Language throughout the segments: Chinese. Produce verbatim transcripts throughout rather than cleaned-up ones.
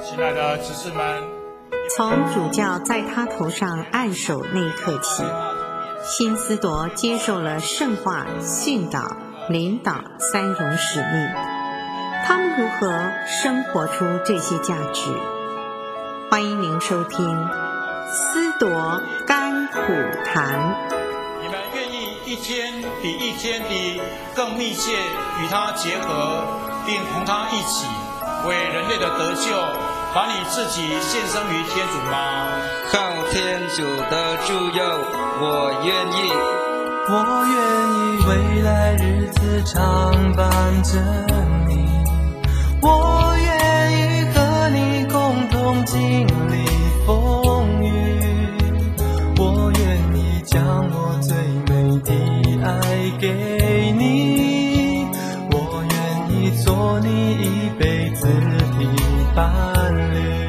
亲爱的执事们， 从主教在他头上按手那一刻起，新思铎接受了圣化、训导、领导三荣使命。他们如何生活出这些价值？欢迎您收听思铎甘苦谈。 你们愿意一天比一天比更密切与他结合，并同他一起为人类的得救，把你自己献身于天主吗？ 靠天主的助佑，我愿意。 我愿意未来日子常伴着你，我愿意和你共同经历风雨，我愿意将我最美的爱给你，我愿意做你一辈子的伴侣。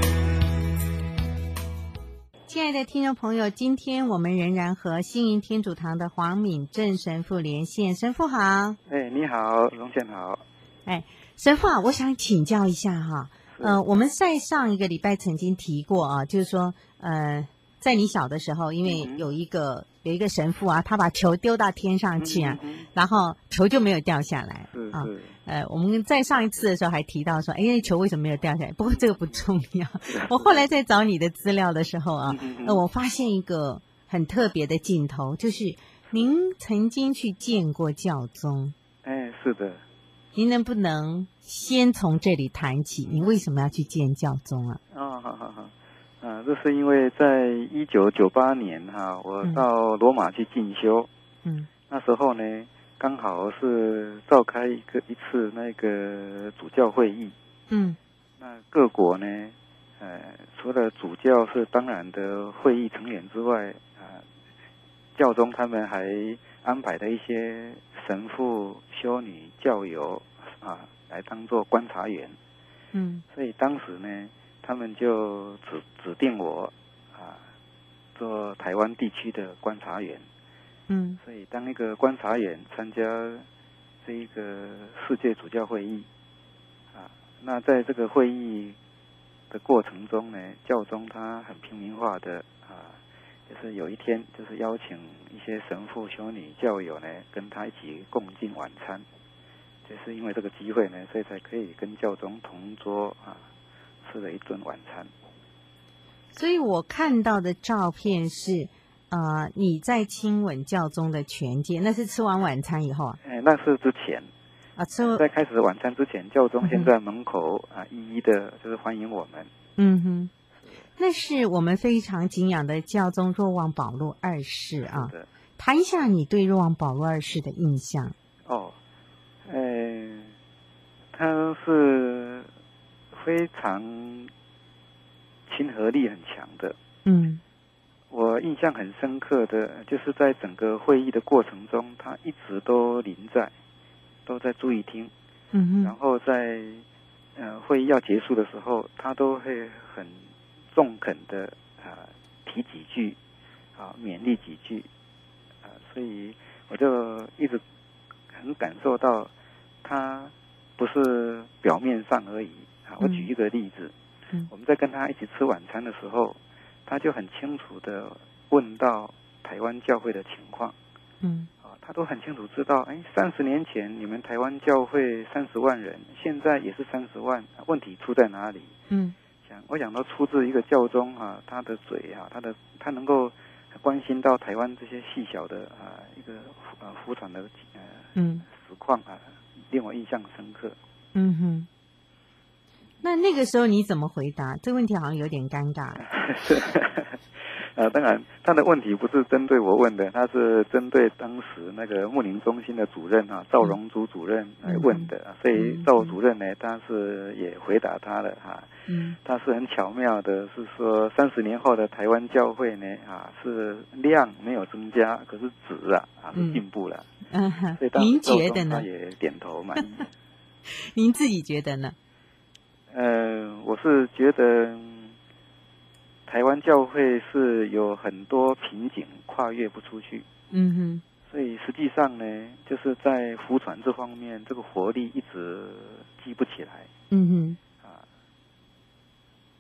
亲爱的听众朋友，今天我们仍然和新营天主堂的黄敏正神父连线。神父好。 哎，你好，荣宪好。 哎，神父啊，我想请教一下哈，呃，我们在上一个礼拜曾经提过啊，就是说，呃，在你小的时候，因为有一个、嗯、有一个神父啊，他把球丢到天上去啊，嗯、然后球就没有掉下来啊。呃，我们在上一次的时候还提到说，哎，球为什么没有掉下来？不过这个不重要。我后来在找你的资料的时候啊，呃，我发现一个很特别的镜头，就是您曾经去见过教宗。 哎，是的。 您能不能先从这里谈起？您为什么要去见教宗啊？ 哦，好好好。啊，这是因为在一九九八年哈，我到罗马去进修。嗯。那时候呢，刚好是召开一个一次那个主教会议。嗯。那各国呢，呃，除了主教是当然的会议成员之外，啊、呃，教宗他们还安排了一些神父、修女、教友啊，来当做观察员。嗯。所以当时呢，他们就指指定我啊，做台湾地区的观察员。嗯，所以当一个观察员参加这一个世界主教会议啊，那在这个会议的过程中呢，教宗他很平民化的啊，就是有一天就是邀请一些神父、修女、教友呢跟他一起共进晚餐，就是因为这个机会呢，所以才可以跟教宗同桌啊，吃了一顿晚餐。 所以我看到的照片是。呃，你在亲吻教宗的拳阶，那是吃完晚餐以后啊？ 哎，那是之前啊，吃在开始晚餐之前，教宗先在门口、嗯、啊，一一的就是欢迎我们。 嗯哼，那是我们非常敬仰的教宗若望保禄二世啊。是的。谈一下你对若望保禄二世的印象。 哦，呃，他是非常亲和力很强的。嗯。我印象很深刻的就是在整个会议的过程中，他一直都临在，都在注意听。嗯哼。然后在呃会议要结束的时候，他都会很中肯的啊、呃、提几句啊、勉励几句啊、呃，所以我就一直很感受到他不是表面上而已啊。我举一个例子，嗯，我们在跟他一起吃晚餐的时候。他就很清楚的问到台湾教会的情况，嗯，啊，他都很清楚知道，哎，三十年前你们台湾教会三十万人，现在也是三十万，问题出在哪里？嗯，想我想到出自一个教宗啊，他的嘴啊，他的他能够关心到台湾这些细小的啊一个呃服传的呃嗯实况啊，令我印象深刻。嗯哼。 那那个时候你怎么回答？这个问题好像有点尴尬。 是，呃，当然他的问题不是针对我问的，他是针对当时那个牧灵中心的主任啊，赵荣珠主任来问的，嗯、所以赵主任呢，他是也回答他了哈。嗯，他是很巧妙的，是说三十年后的台湾教会呢啊，是量没有增加，可是质啊啊是进步了。嗯，所以当时赵总他也点头满意。 您自己觉得呢？ 呃，我是觉得台湾教会是有很多瓶颈跨越不出去。嗯哼。所以实际上呢，就是在福传这方面，这个活力一直积不起来。嗯哼。啊，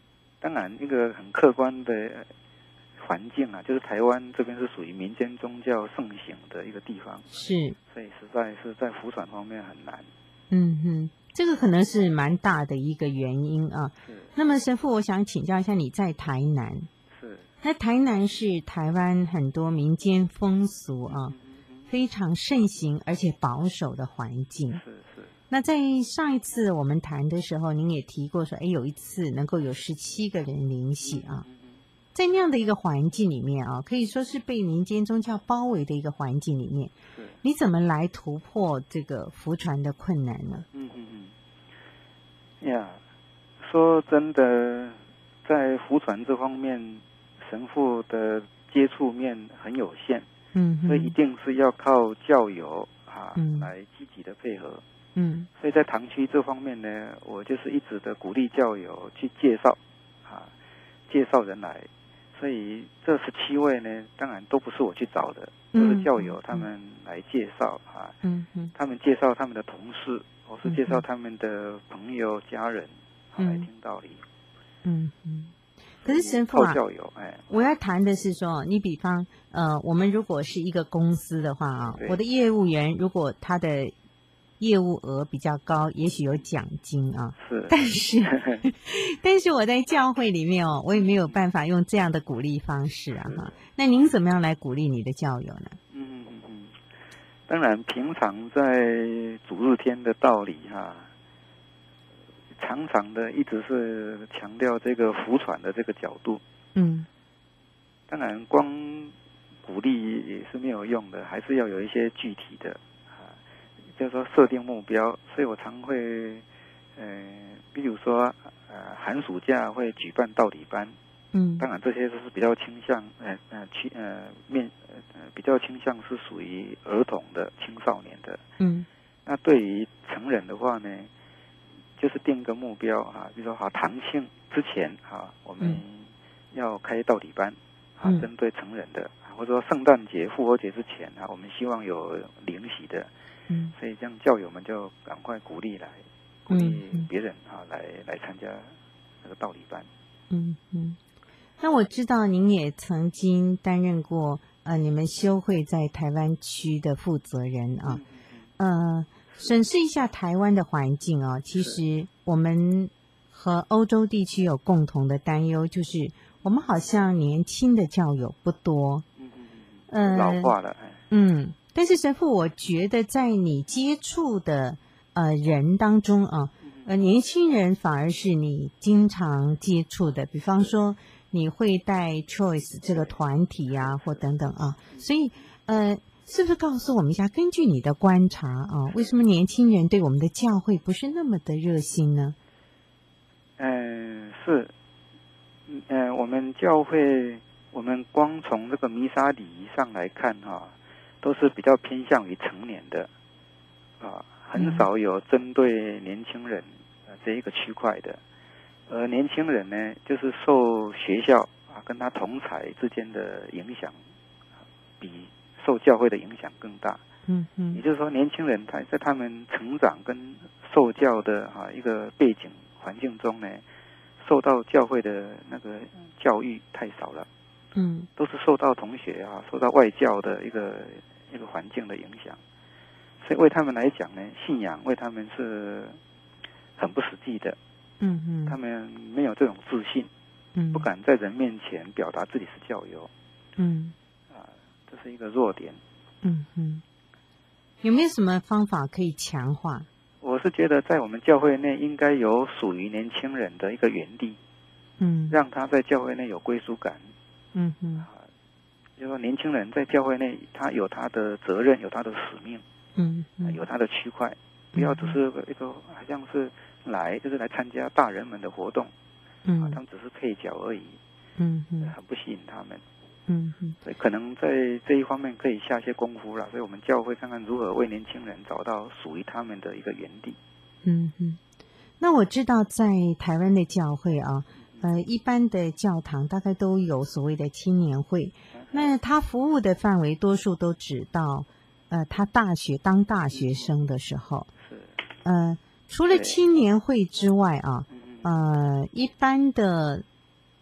当然一个很客观的环境啊，就是台湾这边是属于民间宗教盛行的一个地方， 是， 所以实在是在福传方面很难。 嗯哼，这个可能是蛮大的一个原因啊。 是。 那么神父，我想请教一下，你在台南， 是， 那台南是台湾很多民间风俗啊，嗯嗯、非常盛行而且保守的环境。 是是。 那在上一次我们谈的时候，您也提过说，哎，有一次能够有十七个人灵洗啊，在那样的一个环境里面啊，可以说是被民间宗教包围的一个环境里面，你怎么来突破这个福传的困难呢？ 嗯嗯嗯，呀，说真的，在福传这方面，神父的接触面很有限，嗯，所以一定是要靠教友啊、嗯、来积极的配合。嗯，所以在堂区这方面呢，我就是一直的鼓励教友去介绍，啊，介绍人来。所以这十七位呢，当然都不是我去找的，都是教友他们来介绍啊。嗯嗯，他们介绍他们的同事，或是介绍他们的朋友、家人，嗯、来听道理。嗯嗯。可是神父啊， 教友哎， 我要谈的是说，你比方呃，我们如果是一个公司的话啊，我的业务员如果他的业务额比较高，也许有奖金啊。 是， 但是但是我在教会里面哦，我也没有办法用这样的鼓励方式啊哈。那您怎么样来鼓励你的教友呢？ 嗯嗯嗯，当然平常在主日天的道理哈、啊，常常的一直是强调这个福传的这个角度。嗯，当然光鼓励也是没有用的，还是要有一些具体的。就是说设定目标，所以我常会，呃，比如说，呃，寒暑假会举办道理班，嗯，当然这些都是比较倾向，呃呃去呃面呃比较倾向是属于儿童的、青少年的，嗯，那对于成人的话呢，就是定个目标啊，比如说好堂庆之前啊，我们要开道理班，啊，嗯、针对成人的，或者说圣诞节、复活节之前啊，我们希望有灵洗的。嗯，所以这样教友们就赶快鼓励来，鼓励别人啊，嗯、来来参加那个道理班。 嗯嗯，那我知道您也曾经担任过呃你们修会在台湾区的负责人啊，嗯、呃，审视一下台湾的环境啊，其实我们和欧洲地区有共同的担忧，就是我们好像年轻的教友不多， 嗯嗯，老化了， 嗯。但是神父，我觉得在你接触的呃人当中啊，呃年轻人反而是你经常接触的，比方说你会带 Choice 这个团体呀、啊，或等等啊，所以呃，是不是告诉我们一下，根据你的观察啊，为什么年轻人对我们的教会不是那么的热心呢？ 嗯、呃，是，嗯、呃，我们教会，我们光从这个弥撒礼仪上来看哈、啊。都是比较偏向于成年的，啊，很少有针对年轻人呃这一个区块的，而年轻人呢，就是受学校啊跟他同侪之间的影响，比受教会的影响更大。嗯嗯，也就是说，年轻人他在他们成长跟受教的啊一个背景环境中呢，受到教会的那个教育太少了。嗯，都是受到同学啊，受到外教的一个。一个环境的影响，所以为他们来讲呢，信仰为他们是很不实际的。嗯嗯，他们没有这种自信，嗯，不敢在人面前表达自己是教友。嗯，啊，这是一个弱点。 嗯嗯，有没有什么方法可以强化？ 我是觉得在我们教会内应该有属于年轻人的一个园地，嗯，让他在教会内有归属感。嗯嗯。就是说，年轻人在教会内，他有他的责任，有他的使命，嗯，嗯有他的区块，不要只是一个好像是来就是来参加大人们的活动，嗯，啊、他们只是配角而已，嗯嗯，很不吸引他们，嗯嗯，所以可能在这一方面可以下些功夫了。所以我们教会看看如何为年轻人找到属于他们的一个园地。 嗯嗯，那我知道在台湾的教会啊。呃，一般的教堂大概都有所谓的青年会，那他服务的范围多数都只到，呃，他大学当大学生的时候，呃，除了青年会之外啊，呃，一般的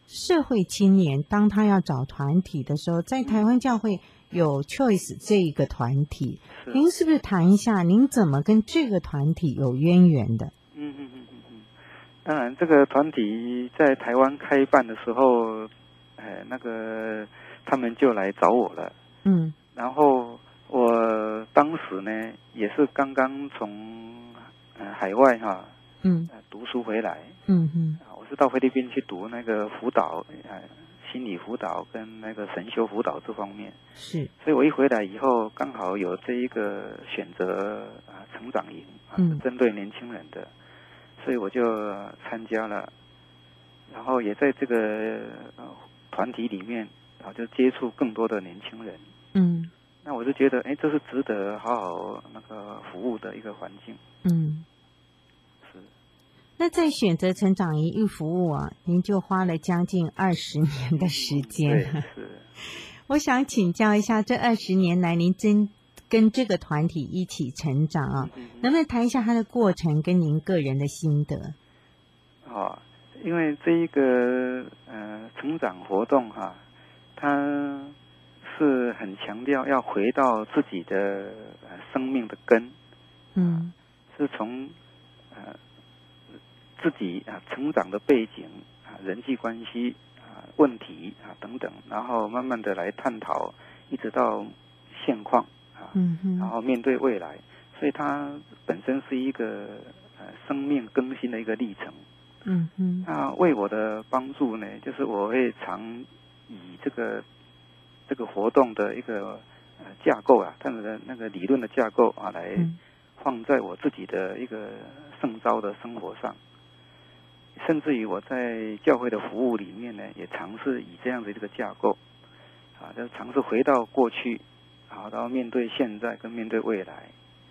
社会青年当他要找团体的时候，在台湾教会有 Choice 这一个团体，您是不是谈一下您怎么跟这个团体有渊源的？ 嗯嗯嗯嗯嗯，当然这个团体在台湾开办的时候，呃，那个他们就来找我了。嗯，然后我当时呢也是刚刚从呃海外哈，嗯、呃，读书回来。嗯嗯。我是到菲律宾去读那个辅导，呃，心理辅导跟那个神修辅导这方面。是。所以我一回来以后，刚好有这一个选择啊成长营啊，是针对年轻人的，所以我就参加了，然后也在这个呃团体里面啊，就接触更多的年轻人。嗯。那我就觉得，哎，这是值得好好那个服务的一个环境。嗯。 那在选择成长营一服务啊，您就花了将近二十年的时间。 对，是。 我想请教一下，这二十年来您真跟这个团体一起成长啊，嗯、能不能谈一下它的过程跟您个人的心得？ 哦，因为这一个呃成长活动哈、啊，它是很强调要回到自己的呃生命的根。嗯，是从呃。自己啊成长的背景啊人际关系啊问题啊等等，然后慢慢的来探讨，一直到现况啊，嗯嗯，然后面对未来，所以它本身是一个呃生命更新的一个历程。嗯嗯，那为我的帮助呢，就是我会常以这个这个活动的一个呃架构啊，他们的那个理论的架构啊，来放在我自己的一个圣召的生活上。甚至于我在教会的服务里面呢，也尝试以这样的这个架构，啊，就尝试回到过去，啊，然后面对现在跟面对未来。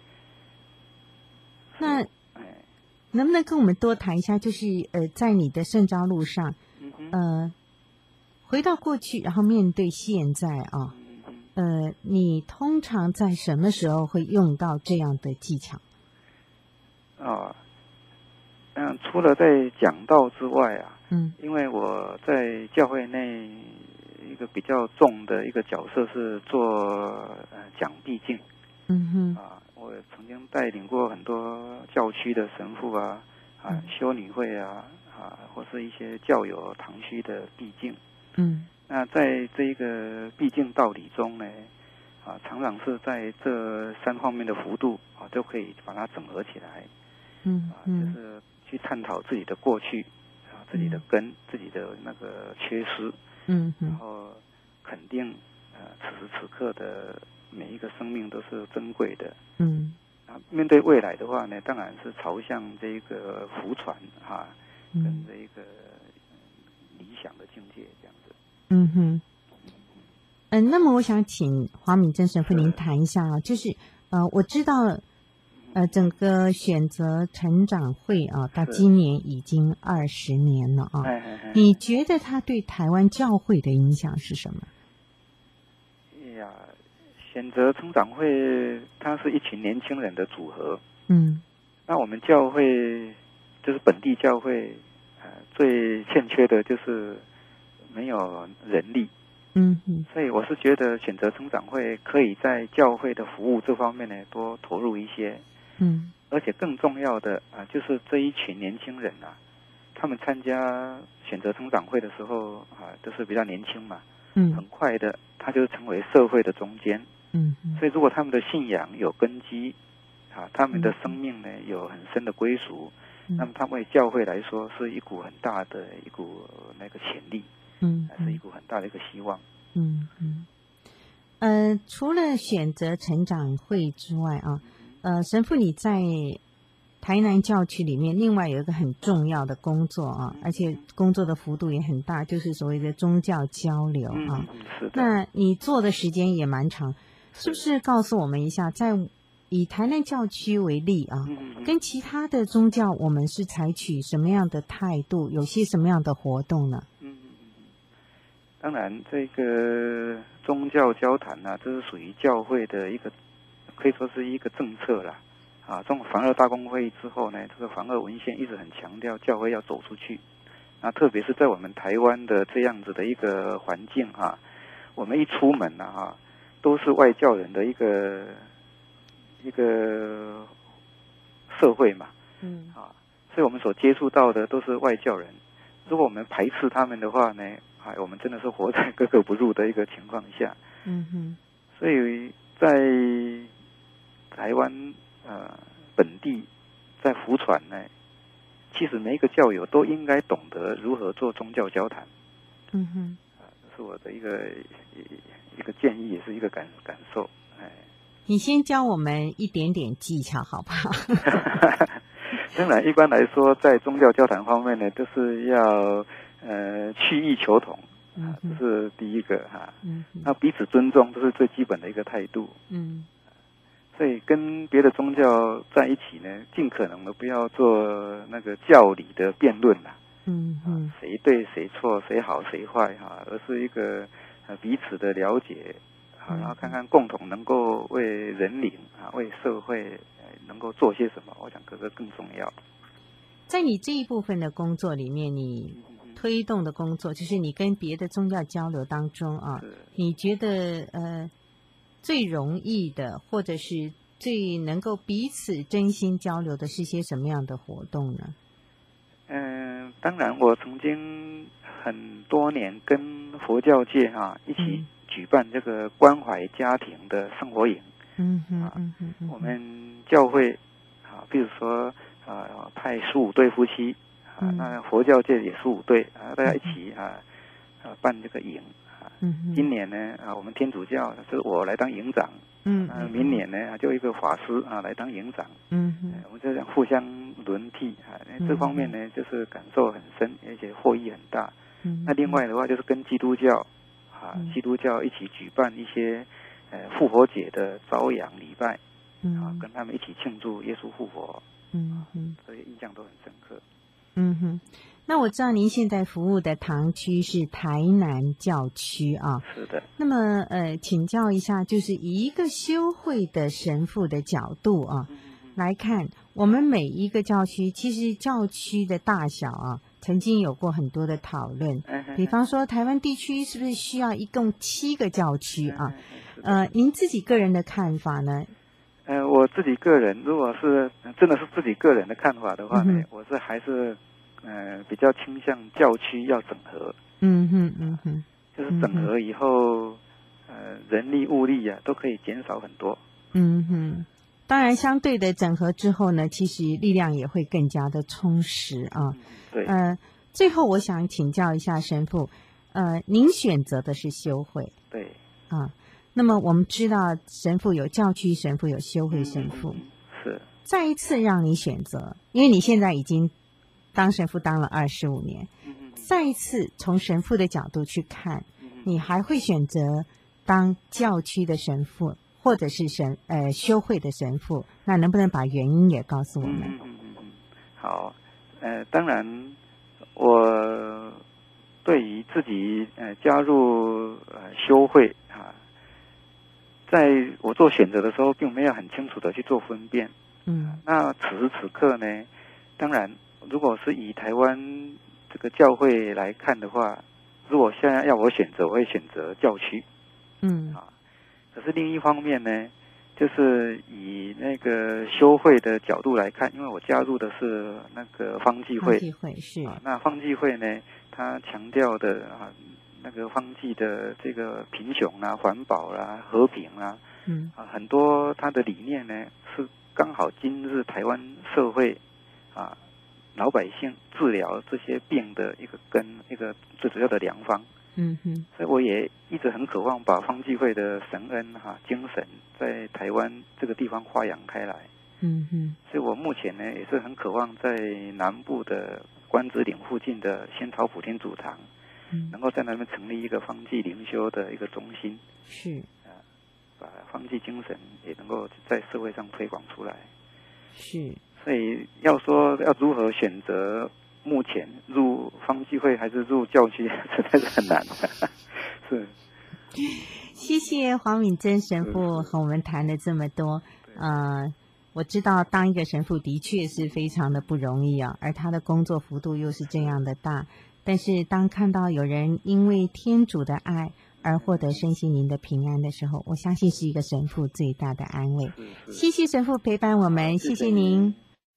那，哎，能不能跟我们多谈一下，就是呃，在你的圣召路上，嗯、呃，回到过去，然后面对现在啊，嗯、呃，你通常在什么时候会用到这样的技巧？ 啊。嗯，除了在讲道之外啊，嗯，因为我在教会内一个比较重的一个角色是做呃讲毕竟，嗯哼，啊，我曾经带领过很多教区的神父啊，啊，修女会啊，啊，或是一些教友堂区的毕竟，嗯，那在这一个毕竟道理中呢，啊，常常是在这三方面的幅度啊，都可以把它整合起来，嗯，啊，就是去探讨自己的过去，啊，自己的根，嗯、自己的那个缺失，嗯，然后肯定，呃，此时此刻的每一个生命都是珍贵的，嗯，啊，面对未来的话呢，当然是朝向这个福传啊，嗯、跟这一个、呃、理想的境界这样子， 嗯哼，嗯、呃，那么我想请华敏真神父您谈一下啊，就是呃，我知道。呃，整个选择成长会啊，到今年已经二十年了啊。哎哎哎你觉得它对台湾教会的影响是什么？ 哎呀，选择成长会，它是一群年轻人的组合。嗯。那我们教会就是本地教会，呃，最欠缺的就是没有人力。嗯嗯。所以我是觉得选择成长会可以在教会的服务这方面呢，多投入一些。嗯，而且更重要的啊，就是这一群年轻人啊，他们参加选择成长会的时候啊，都是比较年轻嘛，嗯，很快的他就成为社会的中坚，嗯，所以如果他们的信仰有根基，啊，他们的生命呢有很深的归属，嗯、那么他们为教会来说是一股很大的一股那个潜力，嗯，是一股很大的一个希望， 嗯嗯，呃，除了选择成长会之外啊。呃，神父，你在台南教区里面，另外有一个很重要的工作啊，而且工作的幅度也很大，就是所谓的宗教交流啊。 嗯，是的。 那你做的时间也蛮长，是不是告诉我们一下，在以台南教区为例啊，嗯、跟其他的宗教，我们是采取什么样的态度？有些什么样的活动呢？ 嗯嗯嗯。当然，这个宗教交谈呢、啊，这是属于教会的一个。可以说是一个政策啦，啊，从反恶大公会议之后呢，这个反恶文献一直很强调教会要走出去， 那特别是在我们台湾的这样子的一个环境啊，我们一出门啊，啊都是外教人的一个一个社会嘛， 嗯啊，所以我们所接触到的都是外教人。如果我们排斥他们的话呢，哎，我们真的是活在格格不入的一个情况下。 嗯哼， 所以在台湾呃本地，在福传呢，其实每一个教友都应该懂得如何做宗教交谈。 嗯哼， 啊，这是我的一个一个建议，也是一个感感受。哎， 你先教我们一点点技巧，好不好？ 当然，一般来说，在宗教交谈方面呢，都是要呃去异求同，啊，这是第一个哈、啊。 嗯， 那彼此尊重，这是最基本的一个态度。 嗯， 所以跟别的宗教在一起呢，尽可能的不要做那个教理的辩论啦。 嗯嗯、 啊，谁对谁错，谁好谁坏哈、啊，而是一个呃彼此的了解，啊，然后看看共同能够为人民啊，为社会。能够做些什么？我想这个更重要。 在你这一部分的工作里面，你推动的工作，就是你跟别的宗教交流当中啊，你觉得呃最容易的，或者是最能够彼此真心交流的是些什么样的活动呢？ 嗯、呃，当然，我曾经很多年跟佛教界哈、啊、一起举办这个关怀家庭的生活营。 嗯嗯嗯嗯嗯， 我们教会啊，比如说啊，派十五对夫妻啊， 嗯、 那佛教界也十五对啊，大家一起啊啊办这个营啊。 嗯， 今年呢啊，我们天主教是我来当营长， 嗯， 啊，明年呢就一个法师啊来当营长， 嗯嗯， 我们就讲互相轮替啊，这方面呢就是感受很深，而且获益很大。 嗯， 那另外的话就是跟基督教啊，基督教一起举办一些。呃，复活节的朝阳礼拜， 嗯， 啊，跟他们一起庆祝耶稣复活， 嗯嗯， 这些印象都很深刻。 嗯哼，那我知道您现在服务的堂区是台南教区啊， 是的。 那么呃，请教一下，就是以一个修会的神父的角度啊、嗯、来看，我们每一个教区，其实教区的大小啊，曾经有过很多的讨论。比方说，台湾地区是不是需要一共七个教区啊？呃，您自己个人的看法呢？ 呃，我自己个人，如果是真的是自己个人的看法的话呢，嗯、我是还是呃比较倾向教区要整合。 嗯哼嗯哼， 就是整合以后，呃，人力物力啊都可以减少很多。 嗯哼，当然相对的整合之后呢，其实力量也会更加的充实啊。 嗯、对。 呃，最后我想请教一下神父，呃，您选择的是修会。 对。 啊。那么我们知道神父有教区神父有修会神父、 嗯、是再一次让你选择，因为你现在已经当神父当了二十五年、嗯、再一次从神父的角度去看、嗯、你还会选择当教区的神父或者是神呃修会的神父，那能不能把原因也告诉我们？ 嗯嗯嗯好，呃当然我对于自己呃加入呃修会啊，在我做选择的时候，并没有很清楚的去做分辨。 嗯， 那此时此刻呢，当然，如果是以台湾这个教会来看的话，如果现在要我选择，我会选择教区。 嗯， 啊，可是另一方面呢，就是以那个修会的角度来看，因为我加入的是那个方济会， 方济会是啊，那方济会呢，它强调的啊。那个方济的这个贫穷啊、环保啊、和平啊， 嗯啊，很多他的理念呢是刚好今日台湾社会啊老百姓治疗这些病的一个根，一个最主要的良方。 嗯哼， 所以我也一直很渴望把方济会的神恩哈、啊、精神在台湾这个地方发扬开来。 嗯哼， 所以我目前呢也是很渴望在南部的关子岭附近的仙草普天主堂。能够在那边成立一个方济灵修的一个中心， 是啊，把方济精神也能够在社会上推广出来。 是， 所以要说要如何选择，目前入方济会还是入教区，实在是很难的。是， 谢谢黄敏珍神父和我们谈了这么多，呃。我知道当一个神父的确是非常的不容易啊，而他的工作幅度又是这样的大。 但是当看到有人因为天主的爱而获得身心灵的平安的时候，我相信是一个神父最大的安慰。谢谢神父陪伴我们，谢谢您。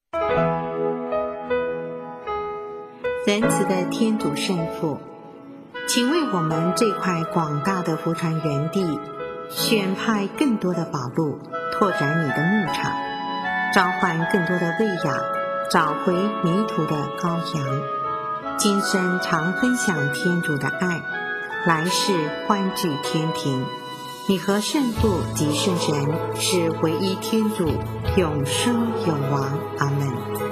仁慈的天主圣父，请为我们这块广大的福传园地选派更多的宝路，拓展你的牧场，召唤更多的喂养，找回迷途的羔羊。今生常分享天主的爱，来世欢聚天庭。你和圣父及圣神是唯一天主，永生永王。阿们。